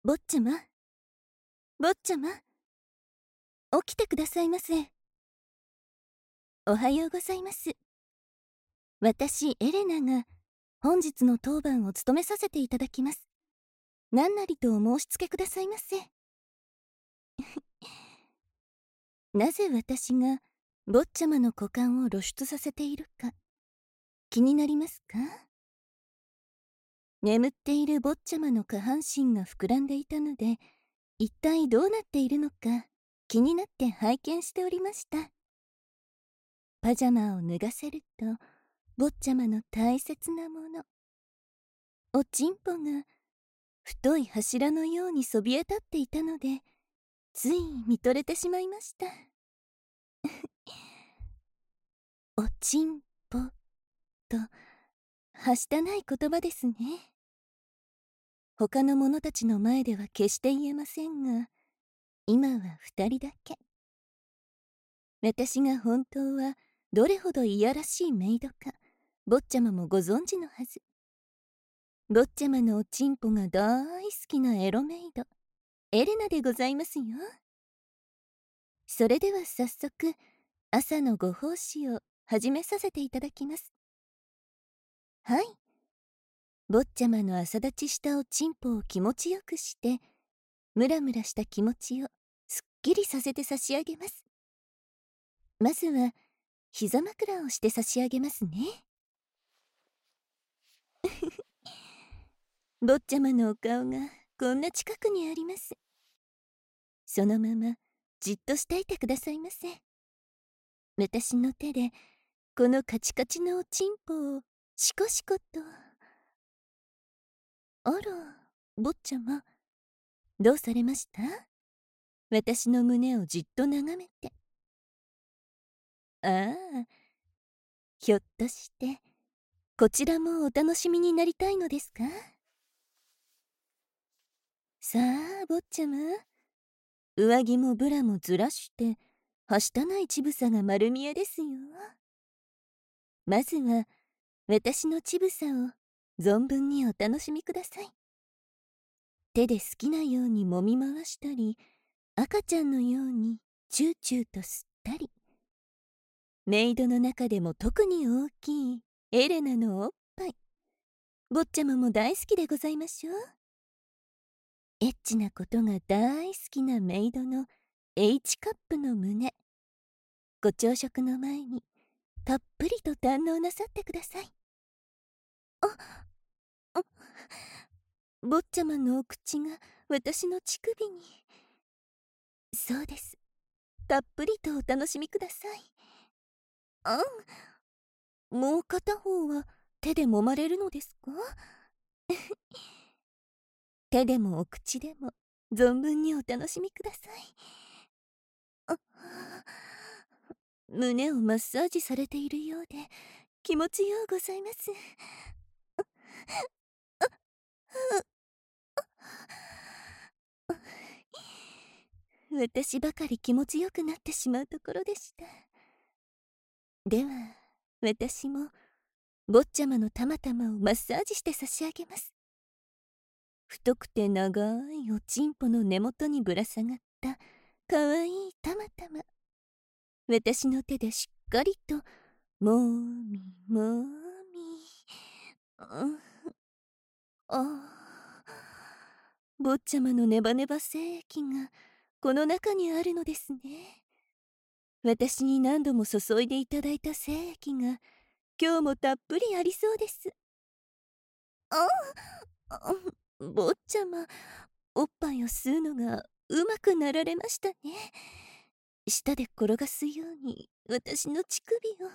坊ちゃま、坊ちゃま、起きてくださいませ。おはようございます。私、エレナが、本日の当番を務めさせていただきます。何なりとお申し付けくださいませ。なぜ私が、坊ちゃまの股間を露出させているか、気になりますか？眠っている坊ちゃまの下半身が膨らんでいたので、一体どうなっているのか、気になって拝見しておりました。パジャマを脱がせると、坊ちゃまの大切なもの、おちんぽが太い柱のようにそびえ立っていたので、つい見とれてしまいました。おちんぽとはしたない言葉ですね。他の者たちの前では決して言えませんが、今は二人だけ。私が本当はどれほどいやらしいメイドか、坊ちゃまもご存知のはず。坊ちゃまのおちんぽが大好きなエロメイド、エレナでございますよ。それでは早速、朝のご奉仕を始めさせていただきます。はい。坊ちゃまの朝立ちしたおちんぽを気持ちよくして、ムラムラした気持ちをすっきりさせて差し上げます。まずは、膝枕をして差し上げますね。坊ちゃまのお顔がこんな近くにあります。そのままじっとしていてくださいませ。私の手でこのカチカチのおちんぽをシコシコと。あら、坊ちゃま、どうされました？私の胸をじっと眺めて。ああ、ひょっとしてこちらもお楽しみになりたいのですか？さあ、坊ちゃま、上着もブラもずらしてはしたないちぶさが丸見えですよ。まずは私のちぶさを存分にお楽しみください。手で好きなように揉み回したり、赤ちゃんのようにチューチューと吸ったり、メイドの中でも特に大きいエレナのおっぱい、坊ちゃまも大好きでございましょう。エッチなことが大好きなメイドの H カップの胸、ご朝食の前にたっぷりと堪能なさってください。あ、坊ちゃまのお口が私の乳首に。そうです、たっぷりとお楽しみください。もう片方は手で揉まれるのですか？手でもお口でも存分にお楽しみください。あ、胸をマッサージされているようで気持ちようございます。私ばかり気持ちよくなってしまうところでした。では私も坊ちゃまのたまたまをマッサージして差し上げます。太くて長いおちんぽの根元にぶら下がったかわいいたまたま、私の手でしっかりともみもみ。坊ちゃまのネバネバ精液がこの中にあるのですね。私に何度も注いでいただいた精液が今日もたっぷりありそうです。坊ちゃま、おっぱいを吸うのがうまくなられましたね。舌で転がすように私の乳首を。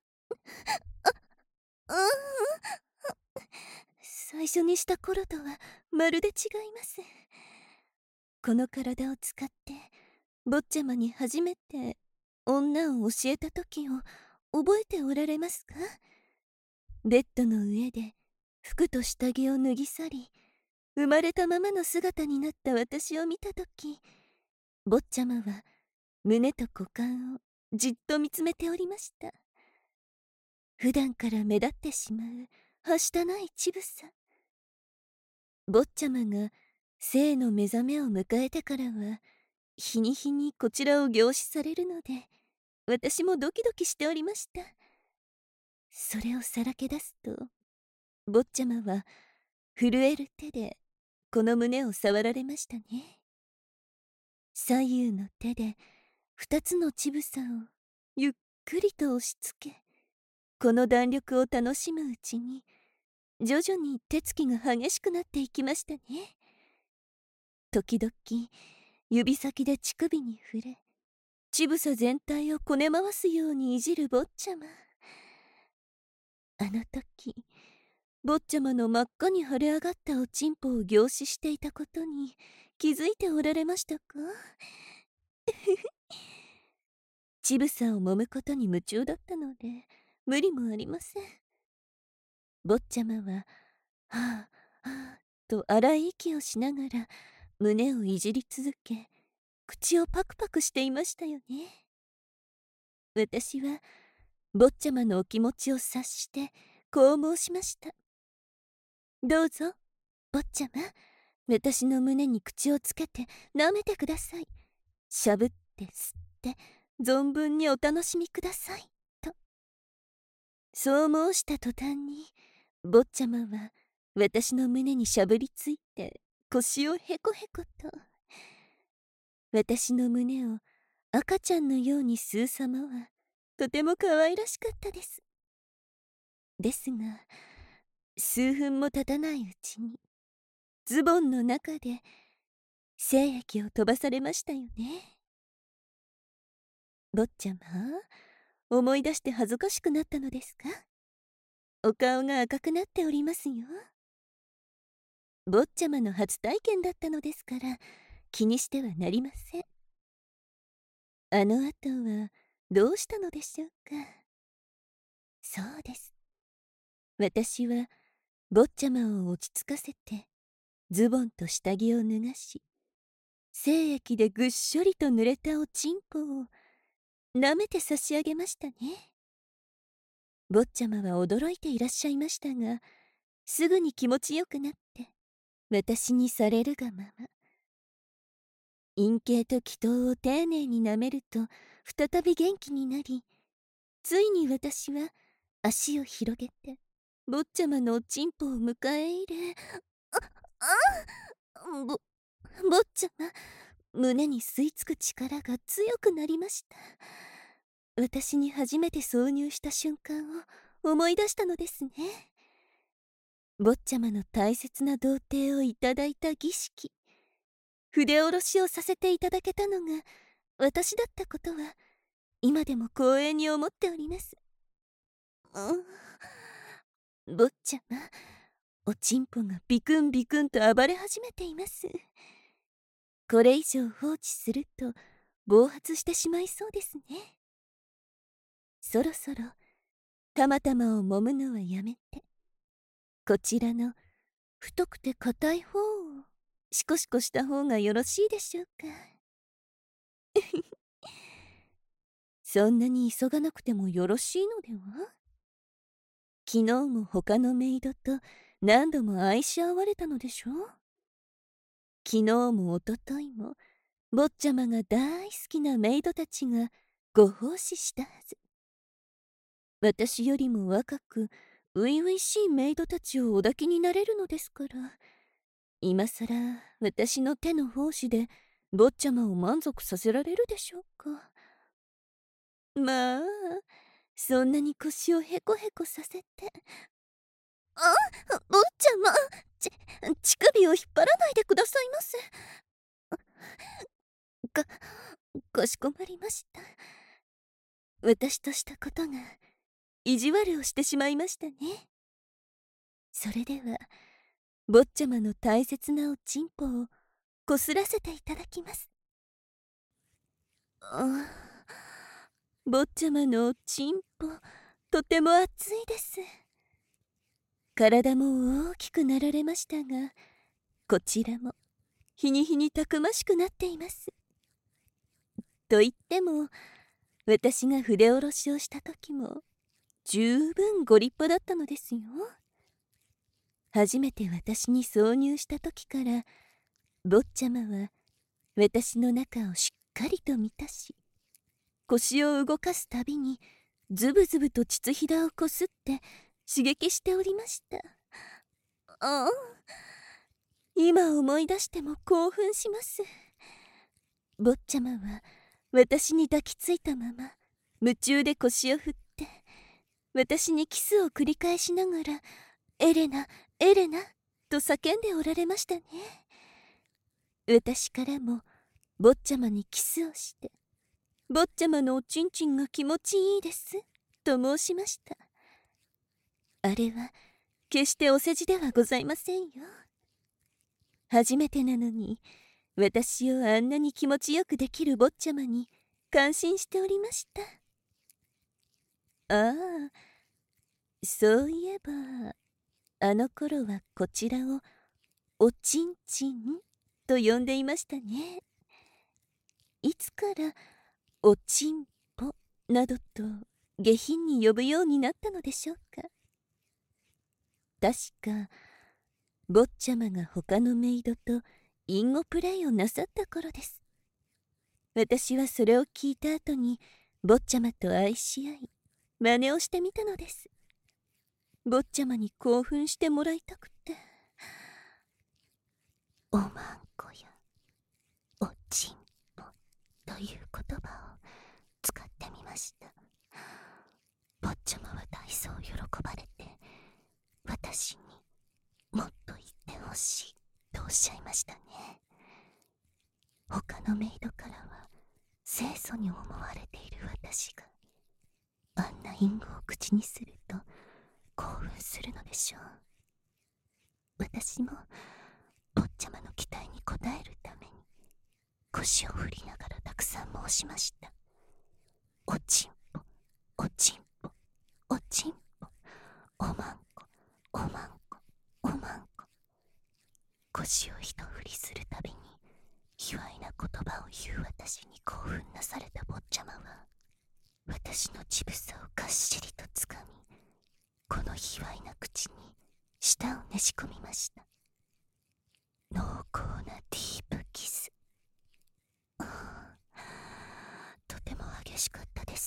最初にした頃とはまるで違います。この体を使って坊ちゃまに初めて女を教えた時を覚えておられますか？ベッドの上で服と下着を脱ぎ去り、生まれたままの姿になった私を見た時、坊ちゃまは胸と股間をじっと見つめておりました。普段から目立ってしまうはしたない乳房、坊ちゃまが性の目覚めを迎えてからは日に日にこちらを凝視されるので、私もドキドキしておりました。それをさらけ出すと、坊ちゃまは震える手でこの胸を触られましたね。左右の手で2つの乳房をゆっくりと押し付け、この弾力を楽しむうちに徐々に手つきが激しくなっていきましたね。時々指先で乳首に触れ、乳房全体をこね回すようにいじる坊ちゃま。あの時坊ちゃまの真っ赤に腫れ上がったおちんぽを凝視していたことに気づいておられましたか？乳房を揉むことに夢中だったので無理もありません。坊ちゃまははあはあと荒い息をしながら胸をいじり続け、口をパクパクしていましたよね。私は坊ちゃまのお気持ちを察してこう申しました。どうぞ坊ちゃま、私の胸に口をつけて舐めてください。しゃぶって吸って存分にお楽しみくださいと。そう申した途端に坊ちゃまは私の胸にしゃぶりついて腰をへこへこと。私の胸を赤ちゃんのように吸う様はとても可愛らしかったです。ですが数分も経たないうちにズボンの中で精液を飛ばされましたよね。坊ちゃま、思い出して恥ずかしくなったのですか？お顔が赤くなっておりますよ。坊ちゃまの初体験だったのですから気にしてはなりません。あの後はどうしたのでしょうか。そうです。私は坊ちゃまを落ち着かせてズボンと下着を脱がし、精液でぐっしょりと濡れたおちんぽを舐めて差し上げましたね。坊ちゃまは驚いていらっしゃいましたが、すぐに気持ちよくなって私にされるがまま、陰茎と気筒を丁寧に舐めると再び元気になり、ついに私は足を広げて坊ちゃまのおちんぽを迎え入れ、ぼ坊ちゃま、胸に吸い付く力が強くなりました。私に初めて挿入した瞬間を思い出したのですね。坊ちゃまの大切な童貞をいただいた儀式、筆下ろしをさせていただけたのが私だったことは今でも光栄に思っております。坊ちゃま、おちんぽがビクンビクンと暴れ始めています。これ以上放置すると暴発してしまいそうですね。そろそろたまたまを揉むのはやめて、こちらの太くて硬い方をシコシコした方がよろしいでしょうか。そんなに急がなくてもよろしいのでは？昨日も他のメイドと何度も愛し合われたのでしょう。昨日もおとといも坊ちゃまが大好きなメイドたちがご奉仕したはず。私よりも若く初々しいメイドたちをお抱きになれるのですから、今さら私の手の奉仕で坊ちゃまを満足させられるでしょうか。まあ、そんなに腰をへこへこさせて。坊ちゃま、乳首を引っ張らないでくださいませ。か、かしこまりました。私としたことが意地悪をしてしまいましたね。それでは坊ちゃまの大切なおちんぽをこすらせていただきます。坊ちゃまのおちんぽ、とても熱いです。体も大きくなられましたが、こちらも日に日にたくましくなっています。と言っても私が筆下ろしをした時も十分ご立派だったのですよ。初めて私に挿入した時から坊ちゃまは私の中をしっかりと満たし、腰を動かすたびにズブズブと膣ひだをこすって刺激しておりました。ああ、今思い出しても興奮します。坊ちゃまは私に抱きついたまま夢中で腰を振って私にキスを繰り返しながらエレナエレナと叫んでおられましたね。私からも坊ちゃまにキスをして、坊ちゃまのおちんちんが気持ちいいですと申しました。あれは決してお世辞ではございませんよ。初めてなのに私をあんなに気持ちよくできる坊ちゃまに感心しておりました。ああ、そういえばあの頃はこちらをおちんちんと呼んでいましたね。いつからおちんぽなどと下品に呼ぶようになったのでしょうか。確か坊ちゃまが他のメイドと隠語プレイをなさった頃です。私はそれを聞いた後に坊ちゃまと愛し合い真似をしてみたのです。坊ちゃまに興奮してもらいたくて。おまんこやおちんぽという言葉を使ってみました。坊ちゃまは大層喜ばれて、私にもっと言ってほしいとおっしゃいましたね。他のメイドからは清楚に思われている私があんな隠語を口にすると興奮するのでしょう。私も坊ちゃまの期待に応えるために腰を振りながらたくさん申しました。おちんぽおちんぽおちんぽ、おまんこおまんこおまんこ。腰を一振りするたびに卑猥な言葉を言う私に興奮なされた坊ちゃまは、私の乳房をがっしりとつかみ、この卑猥な口に舌をねし込みました。濃厚なディープキス。とても激しかったです。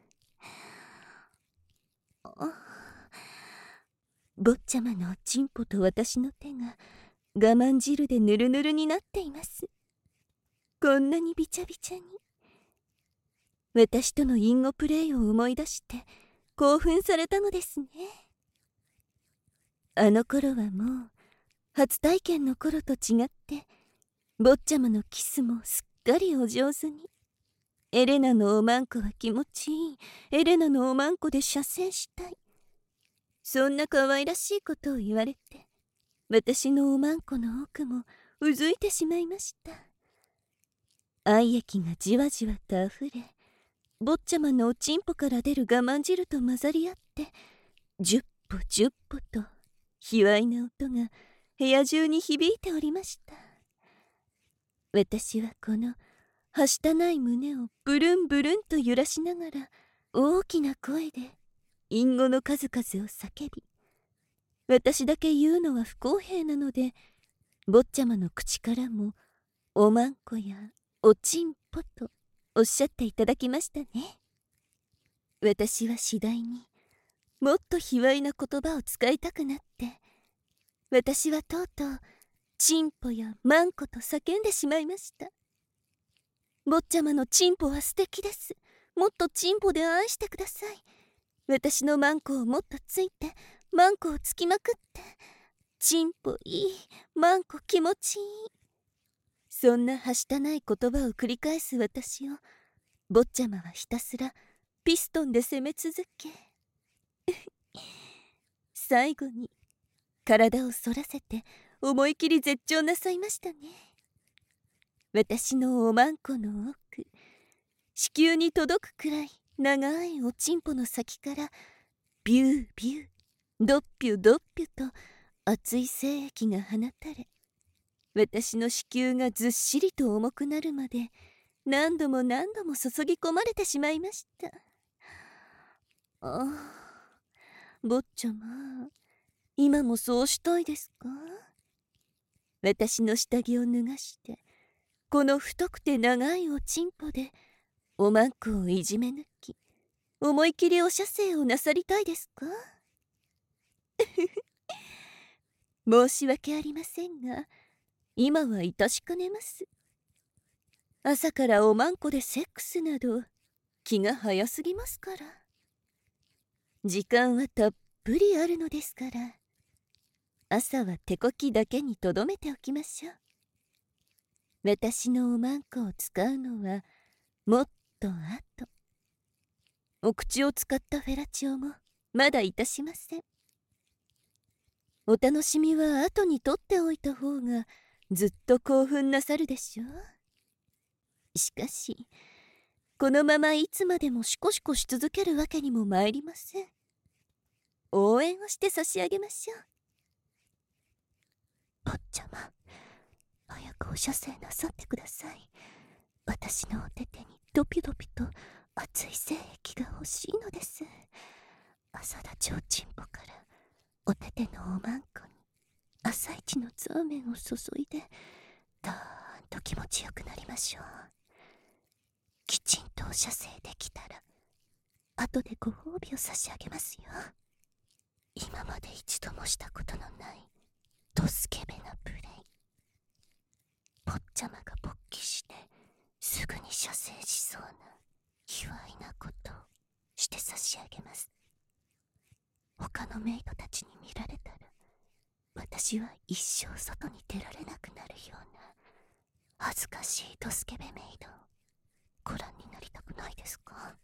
坊ちゃまのおちんぽと私の手が我慢汁でぬるぬるになっています。こんなにびちゃびちゃに。私との隠語プレイを思い出して興奮されたのですね。あの頃はもう初体験の頃と違って、坊ちゃまのキスもすっかりお上手に。エレナのおまんこは気持ちいい、エレナのおまんこで射精したい、そんな可愛らしいことを言われて、私のおまんこの奥もうずいてしまいました。愛液がじわじわとあふれ、坊ちゃまのおちんぽから出る我慢汁と混ざり合って、10歩10歩と卑猥な音が部屋中に響いておりました。私はこのはしたない胸をブルンブルンと揺らしながら大きな声で隠語の数々を叫び、私だけ言うのは不公平なので、坊ちゃまの口からもおまんこやおちんぽとおっしゃっていただきましたね。私は次第にもっと卑猥な言葉を使いたくなって、私はとうとうチンポやマンコと叫んでしまいました。坊ちゃまのチンポは素敵です。もっとチンポで愛してください。私のマンコをもっとついて、マンコをつきまくって、チンポいい、マンコ気持ちいい。そんなはしたない言葉を繰り返す私を坊ちゃまはひたすらピストンで攻め続け最後に体を反らせて思い切り絶頂なさいましたね。私のおまんこの奥、子宮に届くくらい長いおちんぽの先からビュービュードッピュドッピュと熱い精液が放たれ、私の子宮がずっしりと重くなるまで何度も何度も注ぎ込まれてしまいました。ああ、坊ちゃま、今もそうしたいですか？ 私の下着を脱がして、この太くて長いおちんぽでおまんこをいじめ抜き、思い切りお射精をなさりたいですか？申し訳ありませんが、今は致しかねます。朝からおまんこでセックスなど気が早すぎますから。時間はたっぷりあるのですから、朝は手こきだけにとどめておきましょう。私のおまんこを使うのはもっと後。お口を使ったフェラチオもまだいたしません。お楽しみは後に取っておいた方がずっと興奮なさるでしょう。しかしこのままいつまでもシコシコし続けるわけにもまいりません。応援をして差し上げましょう。坊ちゃま、早くお射精なさってください。私のお手手にドピドピと熱い精液が欲しいのです。朝だちおちんぽからお手手のおまんこに朝一のザーメンを注いでだーんと気持ちよくなりましょう。きちんとお射精できたら後でご褒美を差し上げますよ。今まで一度もしたことのないドスケベなプレイ。坊ちゃまが勃起してすぐに射精しそうな卑猥なことをして差し上げます。他のメイドたちに見られたら私は一生外に出られなくなるような恥ずかしいドスケベメイドをご覧になりたくないですか？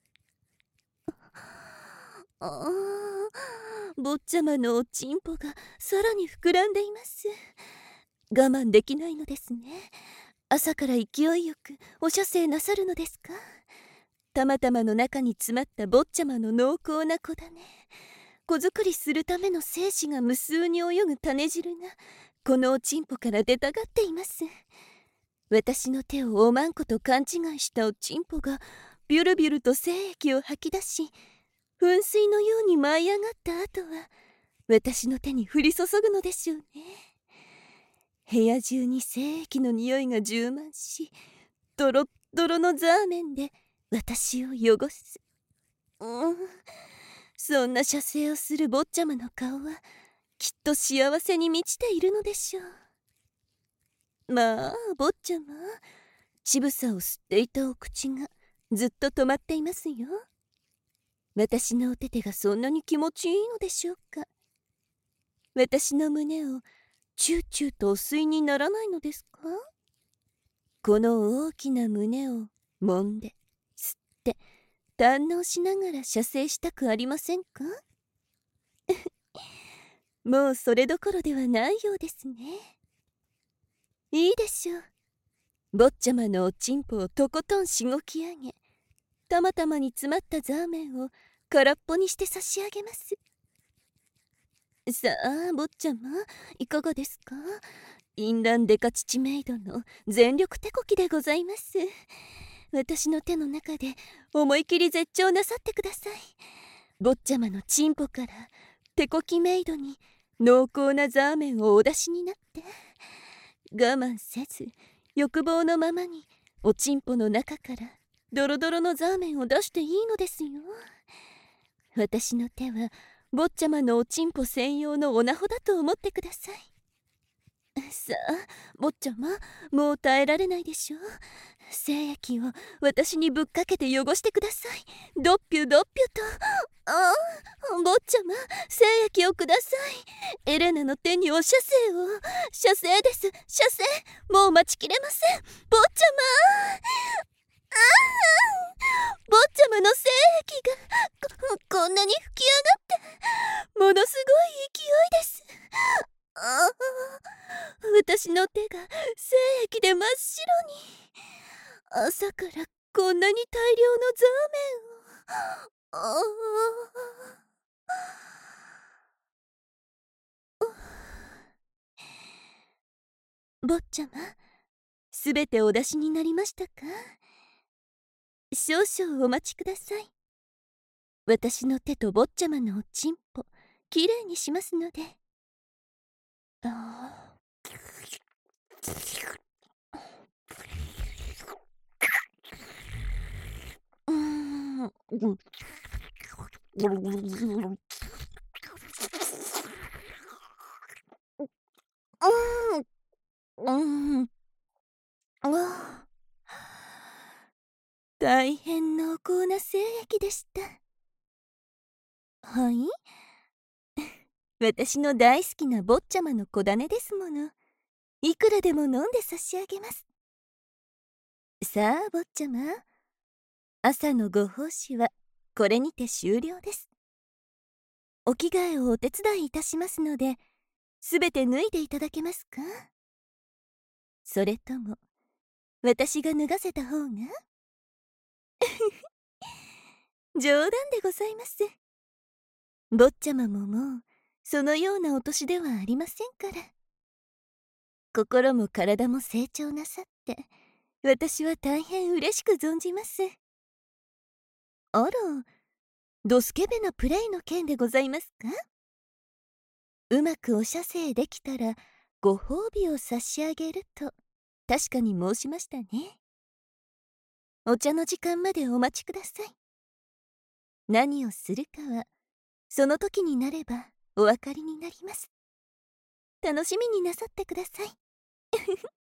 坊ちゃまのおちんぽがさらに膨らんでいます。我慢できないのですね。朝から勢いよくお射精なさるのですか？たまたまの中に詰まった坊ちゃまの濃厚な子種、子作りするための精子が無数に泳ぐ種汁がこのおちんぽから出たがっています。私の手をおまんこと勘違いしたおちんぽがビュルビュルと精液を吐き出し、噴水のように舞い上がった後は私の手に降り注ぐのでしょうね。部屋中に精液の匂いが充満し、ドロッドロのザーメンで私を汚す。そんな射精をする坊ちゃまの顔はきっと幸せに満ちているのでしょう。まあ坊ちゃま、乳房を吸っていたお口がずっと止まっていますよ。私のお手手がそんなに気持ちいいのでしょうか？私の胸をチューチューとお吸いにならないのですか？この大きな胸を揉んで吸って堪能しながら射精したくありませんか？もうそれどころではないようですね。いいでしょう。坊ちゃまのおちんぽをとことんしごき上げ、たまたまに詰まったザーメンを空っぽにして差し上げます。さあ坊ちゃま、いかがですか？淫乱デカ乳メイドの全力手こきでございます。私の手の中で思い切り絶頂なさってください。坊ちゃまのチンポから手こきメイドに濃厚なザーメンをお出しになって、我慢せず欲望のままにおちんぽの中からドロドロのザーメンを出していいのですよ。私の手は坊ちゃまのおちんぽ専用のオナホだと思ってください。さあ坊ちゃま、もう耐えられないでしょう。精液を私にぶっかけて汚してください。ドッピュドッピュと。坊ちゃま、精液をください。エレナの手にお射精を。射精です、射精。もう待ちきれません。坊ちゃま、坊ちゃまの精液がこんなに吹き上がってものすごい勢いです。私の手が精液で真っ白に。朝からこんなに大量のザーメンを。坊ちゃま、すべてお出しになりましたか？少々お待ちください。私の手と坊ちゃまのおちんぽきれいにしますので。 うーん、うん、ああ、大変濃厚な精液でした。はい、私の大好きな坊ちゃまの子種ですもの。いくらでも飲んで差し上げます。さあ、坊ちゃま、朝のご奉仕はこれにて終了です。お着替えをお手伝いいたしますので、すべて脱いでいただけますか？それとも、私が脱がせた方が？冗談でございます。坊ちゃまももう、そのようなお年ではありませんから。心も体も成長なさって、私は大変嬉しく存じます。あら、ドスケベなプレイの件でございますか？うまくお射精できたら、ご褒美を差し上げると、確かに申しましたね。お茶の時間までお待ちください。何をするかは、その時になればお分かりになります。楽しみになさってください。